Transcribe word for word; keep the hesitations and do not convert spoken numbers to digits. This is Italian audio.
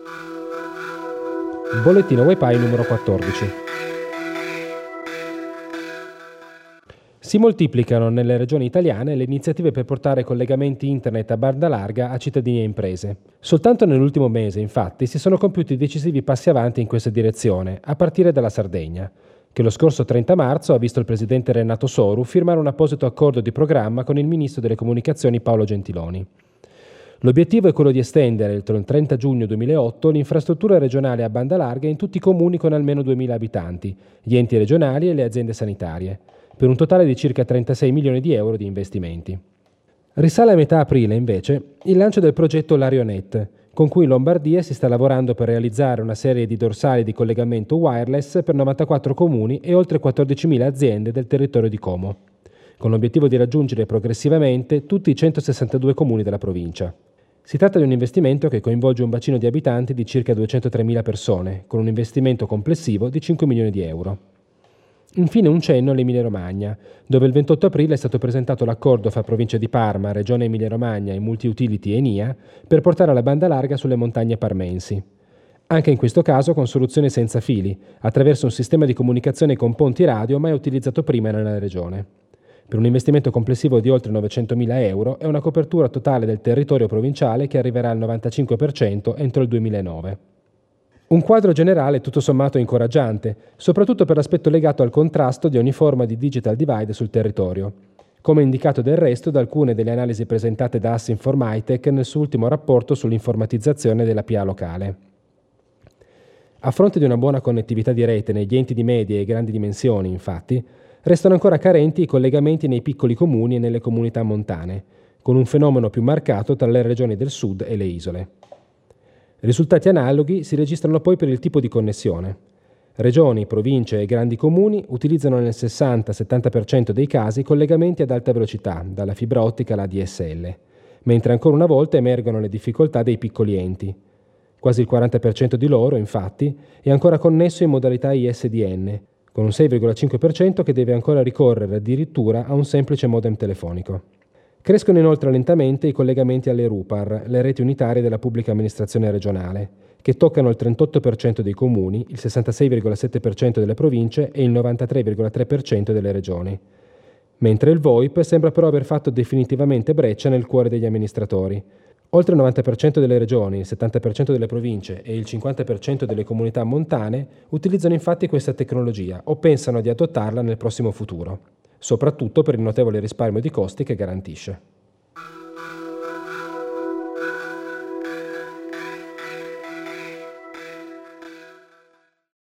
Bollettino Wi-Fi numero quattordici. Si moltiplicano nelle regioni italiane le iniziative per portare collegamenti internet a banda larga a cittadini e imprese. Soltanto nell'ultimo mese, infatti, si sono compiuti decisivi passi avanti in questa direzione, a partire dalla Sardegna, che lo scorso trenta marzo ha visto il presidente Renato Soru firmare un apposito accordo di programma con il ministro delle comunicazioni Paolo Gentiloni. L'obiettivo è quello di estendere entro il trenta giugno duemilaotto l'infrastruttura regionale a banda larga in tutti i comuni con almeno duemila abitanti, gli enti regionali e le aziende sanitarie, per un totale di circa trentasei milioni di euro di investimenti. Risale a metà aprile, invece, il lancio del progetto Larionet, con cui in Lombardia si sta lavorando per realizzare una serie di dorsali di collegamento wireless per novantaquattro comuni e oltre quattordicimila aziende del territorio di Como, con l'obiettivo di raggiungere progressivamente tutti i centosessantadue comuni della provincia. Si tratta di un investimento che coinvolge un bacino di abitanti di circa duecentotremila persone, con un investimento complessivo di cinque milioni di euro. Infine un cenno all'Emilia-Romagna, dove il ventotto aprile è stato presentato l'accordo fra Provincia di Parma, Regione Emilia-Romagna e Multiutility e ENIA per portare la banda larga sulle montagne parmensi. Anche in questo caso con soluzioni senza fili, attraverso un sistema di comunicazione con ponti radio mai utilizzato prima nella regione. Per un investimento complessivo di oltre novecentomila euro e una copertura totale del territorio provinciale che arriverà al novantacinque per cento entro il duemilanove. Un quadro generale tutto sommato incoraggiante, soprattutto per l'aspetto legato al contrasto di ogni forma di digital divide sul territorio, come indicato del resto da alcune delle analisi presentate da Assinform-Itech nel suo ultimo rapporto sull'informatizzazione della P A locale. A fronte di una buona connettività di rete negli enti di medie e grandi dimensioni, infatti, restano ancora carenti i collegamenti nei piccoli comuni e nelle comunità montane, con un fenomeno più marcato tra le regioni del sud e le isole. Risultati analoghi si registrano poi per il tipo di connessione. Regioni, province e grandi comuni utilizzano nel sessanta settanta per cento dei casi collegamenti ad alta velocità, dalla fibra ottica alla D S L, mentre ancora una volta emergono le difficoltà dei piccoli enti. Quasi il quaranta per cento di loro, infatti, è ancora connesso in modalità I S D N, con un sei virgola cinque per cento che deve ancora ricorrere addirittura a un semplice modem telefonico. Crescono inoltre lentamente i collegamenti alle R U P A R, le reti unitarie della pubblica amministrazione regionale, che toccano il trentotto per cento dei comuni, il sessantasei virgola sette per cento delle province e il novantatré virgola tre per cento delle regioni. Mentre il VoIP sembra però aver fatto definitivamente breccia nel cuore degli amministratori. Oltre il novanta per cento delle regioni, il settanta per cento delle province e il cinquanta per cento delle comunità montane utilizzano infatti questa tecnologia o pensano di adottarla nel prossimo futuro, soprattutto per il notevole risparmio di costi che garantisce.